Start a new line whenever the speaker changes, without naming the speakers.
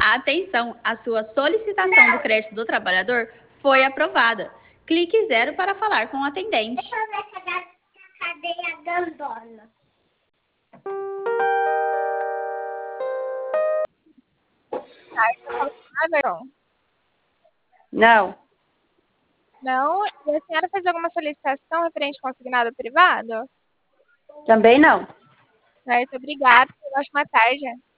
Atenção, a sua solicitação do crédito do trabalhador foi aprovada. Clique 0 para falar com o atendente.
Deixa eu ver cadê a gandona?
Não,
Não? E a senhora fez alguma solicitação referente ao consignado privado?
também não.
Certo, obrigada. Uma ótima tarde.